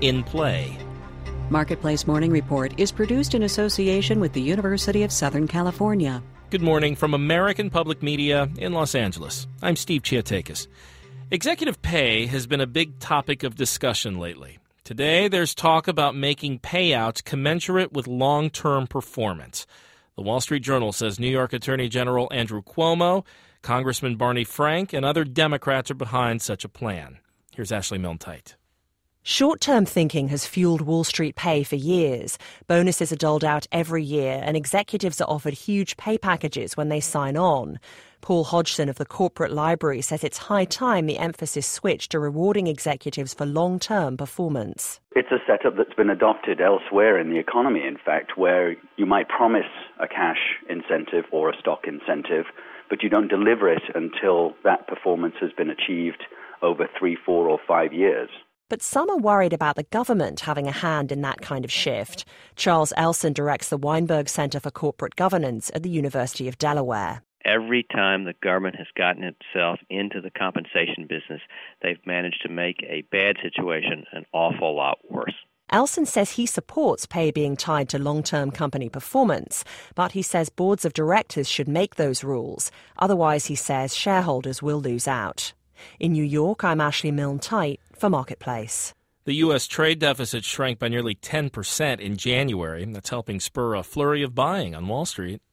in play. Marketplace Morning Report is produced in association with the University of Southern California. Good morning from American Public Media in Los Angeles. I'm Steve Chiatakis. Executive pay has been a big topic of discussion lately. Today, there's talk about making payouts commensurate with long-term performance. The Wall Street Journal says New York Attorney General Andrew Cuomo, Congressman Barney Frank, and other Democrats are behind such a plan. Here's Ashley Milne-Tite. Short-term thinking has fueled Wall Street pay for years. Bonuses are doled out every year, and executives are offered huge pay packages when they sign on. Paul Hodgson of the Corporate Library says it's high time the emphasis switched to rewarding executives for long-term performance. It's a setup that's been adopted elsewhere in the economy, in fact, where you might promise a cash incentive or a stock incentive, but you don't deliver it until that performance has been achieved over 3, 4, or 5 years. But some are worried about the government having a hand in that kind of shift. Charles Elson directs the Weinberg Center for Corporate Governance at the University of Delaware. Every time the government has gotten itself into the compensation business, they've managed to make a bad situation an awful lot worse. Elson says he supports pay being tied to long-term company performance, but he says boards of directors should make those rules. Otherwise, he says, shareholders will lose out. In New York, I'm Ashley Milne-Tite for Marketplace. The U.S. trade deficit shrank by nearly 10% in January. That's helping spur a flurry of buying on Wall Street.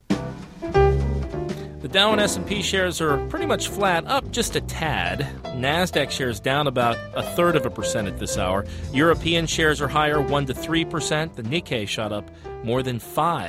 The Dow and S&P shares are pretty much flat, up just a tad. NASDAQ shares down about 0.33% at this hour. European shares are higher 1 to 3%. The Nikkei shot up more than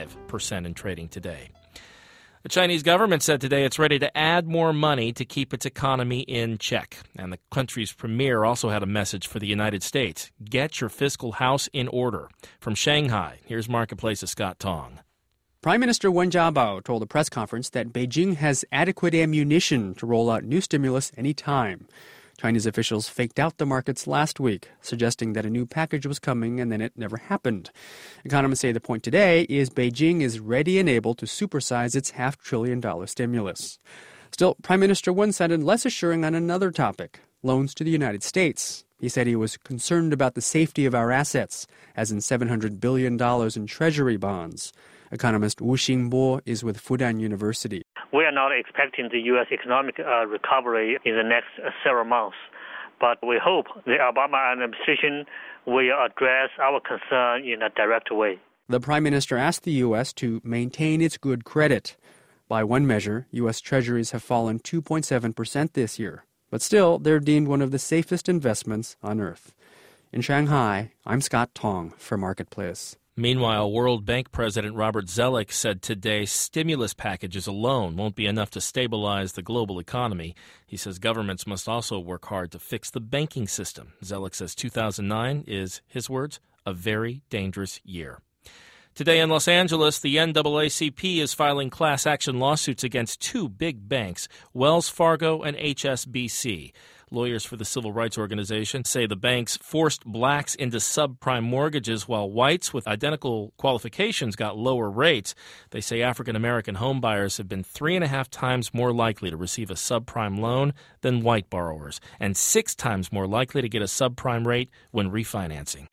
5% in trading today. The Chinese government said today it's ready to add more money to keep its economy in check. And the country's premier also had a message for the United States. Get your fiscal house in order. From Shanghai, here's Marketplace's Scott Tong. Prime Minister Wen Jiabao told a press conference that Beijing has adequate ammunition to roll out new stimulus any time. Chinese officials faked out the markets last week, suggesting that a new package was coming, and then it never happened. Economists say the point today is Beijing is ready and able to supersize its $500 billion stimulus. Still, Prime Minister Wen sounded less assuring on another topic, loans to the United States. He said he was concerned about the safety of our assets, as in $700 billion in Treasury bonds. Economist Wu Xingbo is with Fudan University. We are not expecting the U.S. economic recovery in the next several months, but we hope the Obama administration will address our concern in a direct way. The Prime Minister asked the U.S. to maintain its good credit. By one measure, U.S. Treasuries have fallen 2.7% this year, but still they're deemed one of the safest investments on earth. In Shanghai, I'm Scott Tong for Marketplace. Meanwhile, World Bank President Robert Zoellick said today stimulus packages alone won't be enough to stabilize the global economy. He says governments must also work hard to fix the banking system. Zoellick says 2009 is, his words, a very dangerous year. Today in Los Angeles, the NAACP is filing class action lawsuits against two big banks, Wells Fargo and HSBC. Lawyers for the civil rights organization say the banks forced blacks into subprime mortgages while whites with identical qualifications got lower rates. They say African-American homebuyers have been 3.5 times more likely to receive a subprime loan than white borrowers, and 6 times more likely to get a subprime rate when refinancing.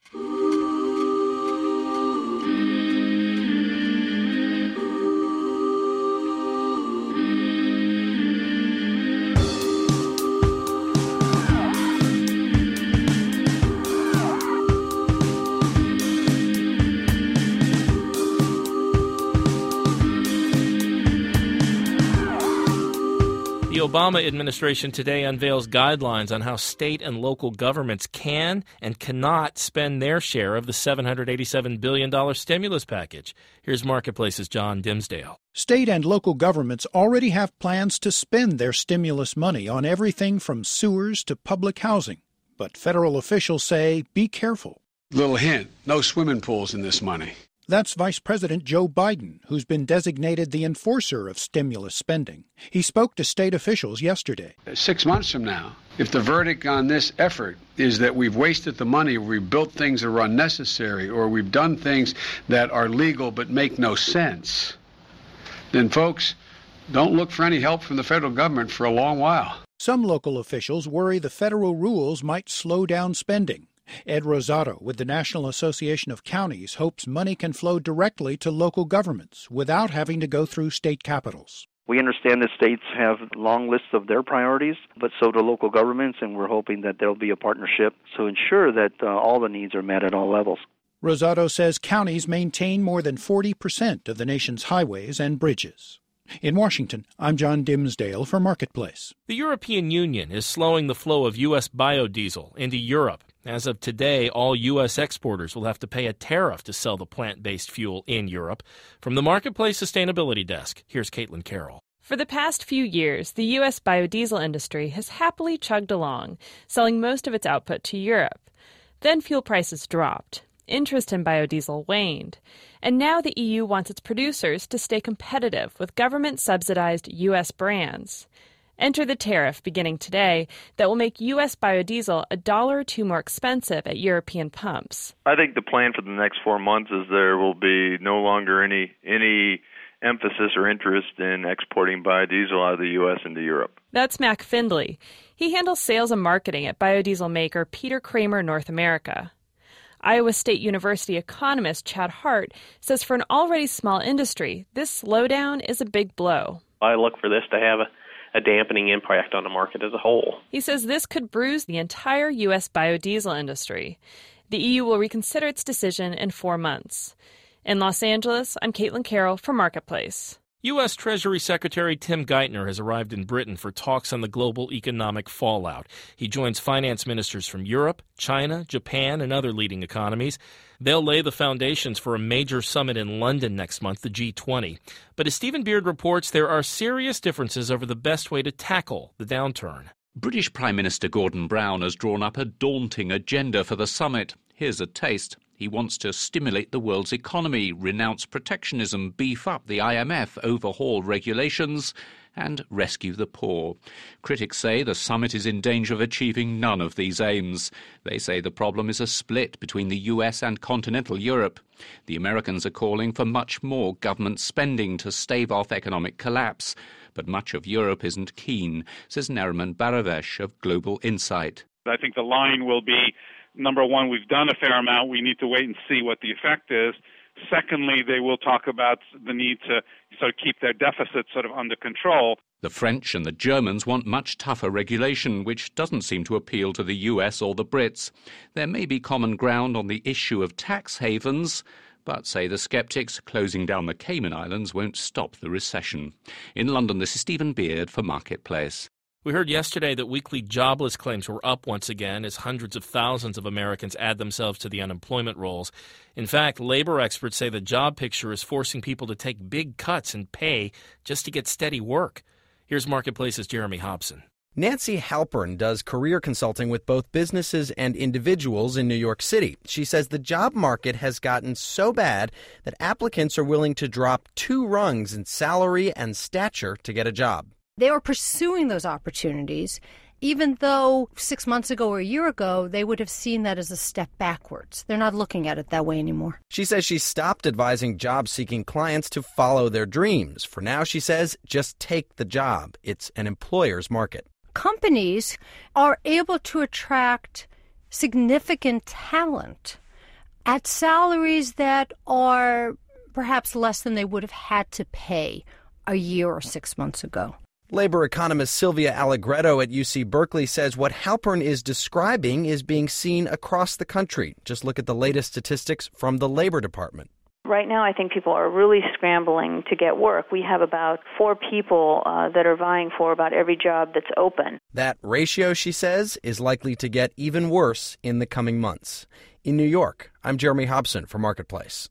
The Obama administration today unveils guidelines on how state and local governments can and cannot spend their share of the $787 billion stimulus package. Here's Marketplace's John Dimsdale. State and local governments already have plans to spend their stimulus money on everything from sewers to public housing. But federal officials say, be careful. Little hint, no swimming pools in this money. That's Vice President Joe Biden, who's been designated the enforcer of stimulus spending. He spoke to state officials yesterday. 6 months from now, if the verdict on this effort is that we've wasted the money, we've built things that are unnecessary, or we've done things that are legal but make no sense, then folks, don't look for any help from the federal government for a long while. Some local officials worry the federal rules might slow down spending. Ed Rosato with the National Association of Counties hopes money can flow directly to local governments without having to go through state capitals. We understand that states have long lists of their priorities, but so do local governments, and we're hoping that there'll be a partnership to ensure that all the needs are met at all levels. Rosato says counties maintain more than 40% of the nation's highways and bridges. In Washington, I'm John Dimsdale for Marketplace. The European Union is slowing the flow of U.S. biodiesel into Europe. As of today, all U.S. exporters will have to pay a tariff to sell the plant-based fuel in Europe. From the Marketplace Sustainability Desk, here's Caitlin Carroll. For the past few years, the U.S. biodiesel industry has happily chugged along, selling most of its output to Europe. Then fuel prices dropped. Interest in biodiesel waned. And now the EU wants its producers to stay competitive with government-subsidized U.S. brands. Enter the tariff beginning today that will make U.S. biodiesel $1 or $2 more expensive at European pumps. I think the plan for the next 4 months is there will be no longer any emphasis or interest in exporting biodiesel out of the U.S. into Europe. That's Mac Findley. He handles sales and marketing at biodiesel maker Peter Kramer North America. Iowa State University economist Chad Hart says for an already small industry, this slowdown is a big blow. I look for this to have a dampening impact on the market as a whole. He says this could bruise the entire U.S. biodiesel industry. The EU will reconsider its decision in 4 months. In Los Angeles, I'm Caitlin Carroll for Marketplace. U.S. Treasury Secretary Tim Geithner has arrived in Britain for talks on the global economic fallout. He joins finance ministers from Europe, China, Japan, and other leading economies. They'll lay the foundations for a major summit in London next month, the G20. But as Stephen Beard reports, there are serious differences over the best way to tackle the downturn. British Prime Minister Gordon Brown has drawn up a daunting agenda for the summit. Here's a taste. He wants to stimulate the world's economy, renounce protectionism, beef up the IMF, overhaul regulations, and rescue the poor. Critics say the summit is in danger of achieving none of these aims. They say the problem is a split between the US and continental Europe. The Americans are calling for much more government spending to stave off economic collapse. But much of Europe isn't keen, says Nariman Baravesh of Global Insight. I think the line will be, number one, we've done a fair amount. We need to wait and see what the effect is. Secondly, they will talk about the need to sort of keep their deficit sort of under control. The French and the Germans want much tougher regulation, which doesn't seem to appeal to the US or the Brits. There may be common ground on the issue of tax havens, but, say the sceptics, closing down the Cayman Islands won't stop the recession. In London, this is Stephen Beard for Marketplace. We heard yesterday that weekly jobless claims were up once again as hundreds of thousands of Americans add themselves to the unemployment rolls. In fact, labor experts say the job picture is forcing people to take big cuts in pay just to get steady work. Here's Marketplace's Jeremy Hobson. Nancy Halpern does career consulting with both businesses and individuals in New York City. She says the job market has gotten so bad that applicants are willing to drop 2 rungs in salary and stature to get a job. They are pursuing those opportunities, even though 6 months ago or a year ago, they would have seen that as a step backwards. They're not looking at it that way anymore. She says she stopped advising job-seeking clients to follow their dreams. For now, she says, just take the job. It's an employer's market. Companies are able to attract significant talent at salaries that are perhaps less than they would have had to pay a year or 6 months ago. Labor economist Sylvia Allegretto at UC Berkeley says what Halpern is describing is being seen across the country. Just look at the latest statistics from the Labor Department. Right now, I think people are really scrambling to get work. We have about 4 people that are vying for about every job that's open. That ratio, she says, is likely to get even worse in the coming months. In New York, I'm Jeremy Hobson for Marketplace.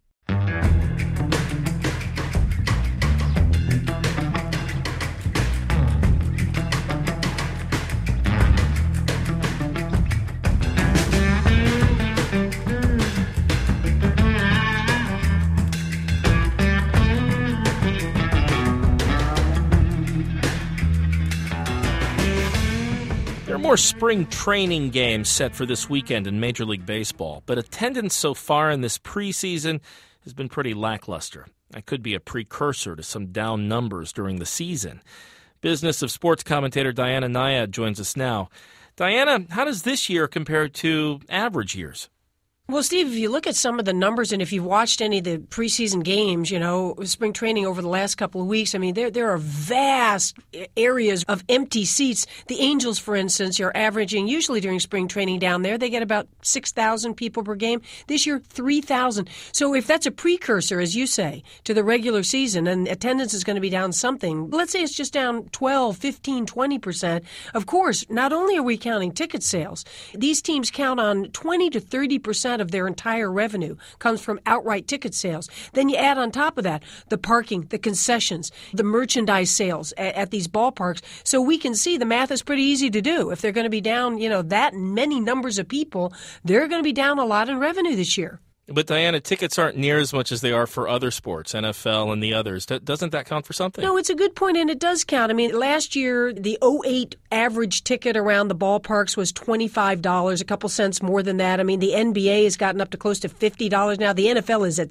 More spring training games set for this weekend in Major League Baseball, but attendance so far in this preseason has been pretty lackluster. That could be a precursor to some down numbers during the season. Business of Sports commentator Diana Nyad joins us now. Diana, how does this year compare to average years? Well, Steve, if you look at some of the numbers and if you've watched any of the preseason games, spring training over the last couple of weeks, I mean, there are vast areas of empty seats. The Angels, for instance, are averaging, usually during spring training down there, they get about 6,000 people per game. This year, 3,000. So if that's a precursor, as you say, to the regular season and attendance is going to be down something, let's say it's just down 12, 15, 20%. Of course, not only are we counting ticket sales, these teams count on 20 to 30% of their entire revenue comes from outright ticket sales. Then you add on top of that the parking, the concessions, the merchandise sales at these ballparks. So we can see the math is pretty easy to do. If they're going to be down, that many numbers of people, they're going to be down a lot in revenue this year. But, Diana, tickets aren't near as much as they are for other sports, NFL and the others. Doesn't that count for something? No, it's a good point, and it does count. I mean, last year, the 2008 average ticket around the ballparks was $25, a couple cents more than that. I mean, the NBA has gotten up to close to $50 now. The NFL is at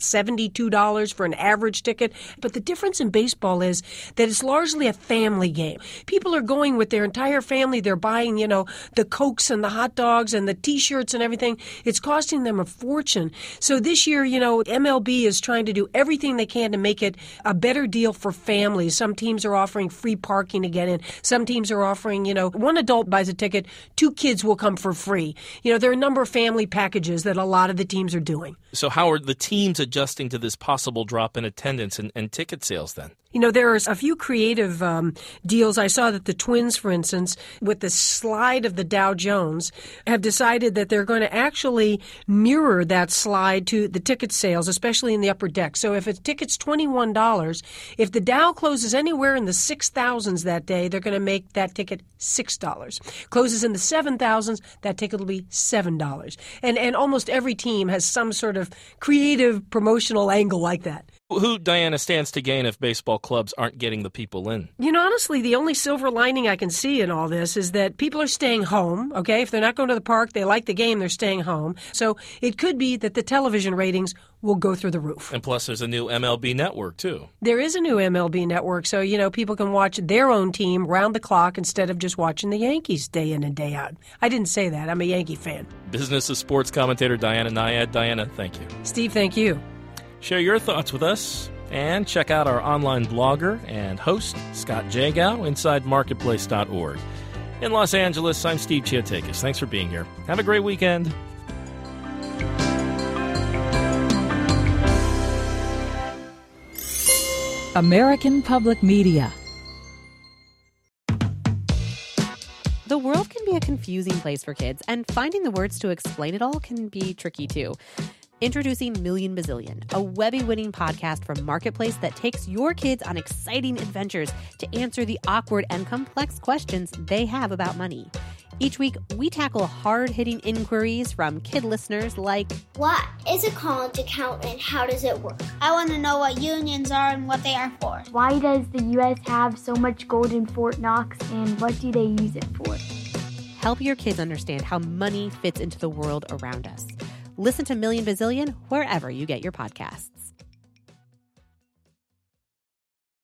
$72 for an average ticket. But the difference in baseball is that it's largely a family game. People are going with their entire family. They're buying, the Cokes and the hot dogs and the T-shirts and everything. It's costing them a fortune. So this year, MLB is trying to do everything they can to make it a better deal for families. Some teams are offering free parking to get in. Some teams are offering, one adult buys a ticket, 2 kids will come for free. There are a number of family packages that a lot of the teams are doing. So how are the teams adjusting to this possible drop in attendance and ticket sales then? There are a few creative deals. I saw that the Twins, for instance, with the slide of the Dow Jones, have decided that they're going to actually mirror that slide to the ticket sales, especially in the upper deck. So if a ticket's $21, if the Dow closes anywhere in the 6,000s that day, they're going to make that ticket $6. Closes in the 7,000s, that ticket will be $7. And almost every team has some sort of creative promotional angle like that. Who, Diana, stands to gain if baseball clubs aren't getting the people in? Honestly, the only silver lining I can see in all this is that people are staying home, okay? If they're not going to the park, they like the game, they're staying home. So it could be that the television ratings will go through the roof. And plus, there's a new MLB network, too. There is a new MLB network, so, people can watch their own team round the clock instead of just watching the Yankees day in and day out. I didn't say that. I'm a Yankee fan. Business of Sports commentator Diana Nyad. Diana, thank you. Steve, thank you. Share your thoughts with us and check out our online blogger and host, Scott Jagow, InsideMarketplace.org. In Los Angeles, I'm Steve Chiotakis. Thanks for being here. Have a great weekend. American Public Media. The world can be a confusing place for kids, and finding the words to explain it all can be tricky too. Introducing Million Bazillion, a Webby-winning podcast from Marketplace that takes your kids on exciting adventures to answer the awkward and complex questions they have about money. Each week, we tackle hard-hitting inquiries from kid listeners like, what is a college account and how does it work? I want to know what unions are and what they are for. Why does the U.S. have so much gold in Fort Knox and what do they use it for? Help your kids understand how money fits into the world around us. Listen to Million Bazillion wherever you get your podcasts.